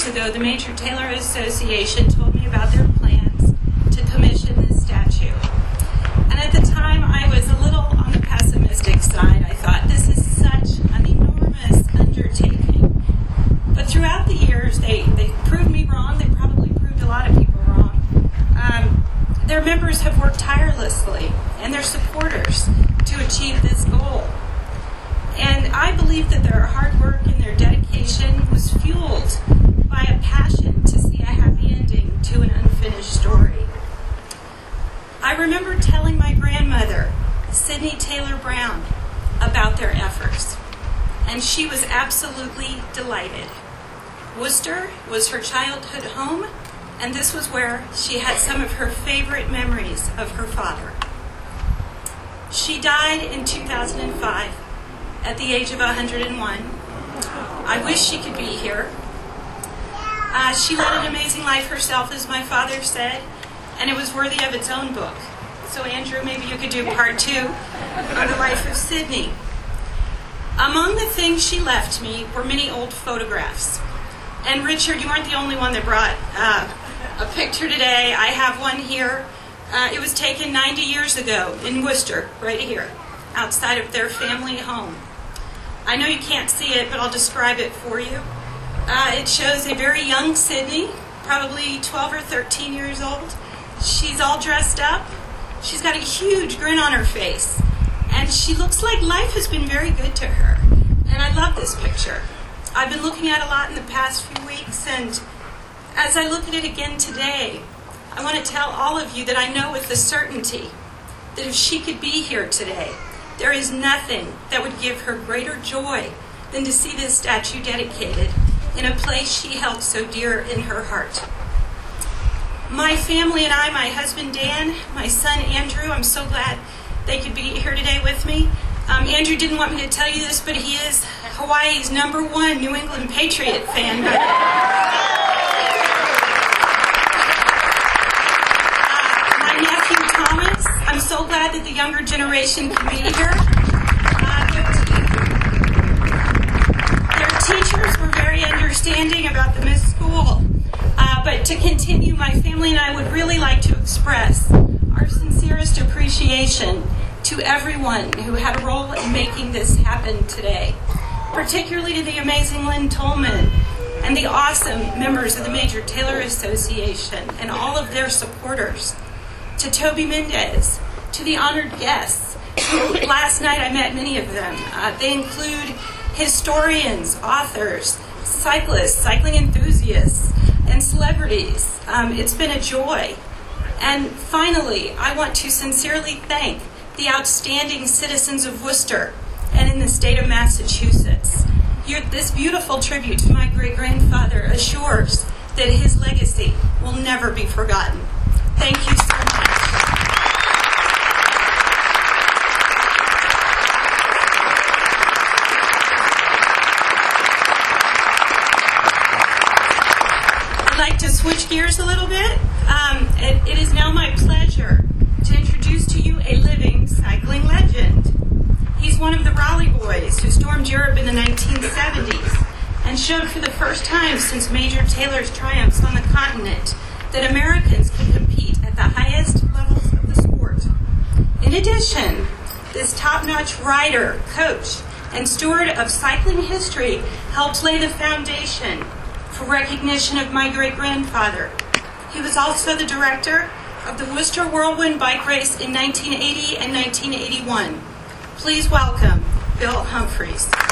ago, the Major Taylor Association told me about their plans to commission this statue. And at the time, I was a little on the pessimistic side. I thought, this is such an enormous undertaking. But throughout the years, they proved me wrong. They probably proved a lot of people wrong. Their members have worked tirelessly, and their supporters, to achieve this goal. And I believe that their hard work and their dedication was fueled by a passion to see a happy ending to an unfinished story. I remember telling my grandmother, Sidney Taylor Brown, about their efforts, and she was absolutely delighted. Worcester was her childhood home, and this was where she had some of her favorite memories of her father. She died in 2005 at the age of 101. I wish she could be here. She led an amazing life herself, as my father said, and it was worthy of its own book. So Andrew, maybe you could do part 2 on the life of Sidney. Among the things she left me were many old photographs. And Richard, you weren't the only one that brought a picture today. I have one here. It was taken 90 years ago in Worcester, right here, outside of their family home. I know you can't see it, but I'll describe it for you. It shows a very young Sidney, probably 12 or 13 years old. She's all dressed up. She's got a huge grin on her face. And she looks like life has been very good to her. And I love this picture. I've been looking at it a lot in the past few weeks, and as I look at it again today, I want to tell all of you that I know with the certainty that if she could be here today, there is nothing that would give her greater joy than to see this statue dedicated in a place she held so dear in her heart. My family and I, my husband Dan, my son Andrew, I'm so glad they could be here today with me. Andrew didn't want me to tell you this, but he is Hawaii's #1 New England Patriot fan. My nephew Thomas, I'm so glad that the younger generation can be here. Their teachers were very understanding about the Miss School. But to continue, my family and I would really like to express our sincerest appreciation to everyone who had a role in making this happen today, particularly to the amazing Lynn Tolman and the awesome members of the Major Taylor Association and all of their supporters, to Toby Mendez, to the honored guests. Last night I met many of them. They include historians, authors, cyclists, cycling enthusiasts, and celebrities. It's been a joy. And finally, I want to sincerely thank the outstanding citizens of Worcester and in the state of Massachusetts. This beautiful tribute to my great-grandfather assures that his legacy will never be forgotten. Thank you so much. I'd like to switch gears a little bit. It is now my pleasure to introduce to you a living cycling legend. He's one of the Raleigh boys who stormed Europe in the 1970s and showed for the first time since Major Taylor's triumphs on the continent that Americans can compete at the highest levels of the sport. In addition, this top-notch rider, coach, and steward of cycling history helped lay the foundation for recognition of my great-grandfather. He was also the director of the Worcester Whirlwind Bike Race in 1980 and 1981. Please welcome Bill Humphreys.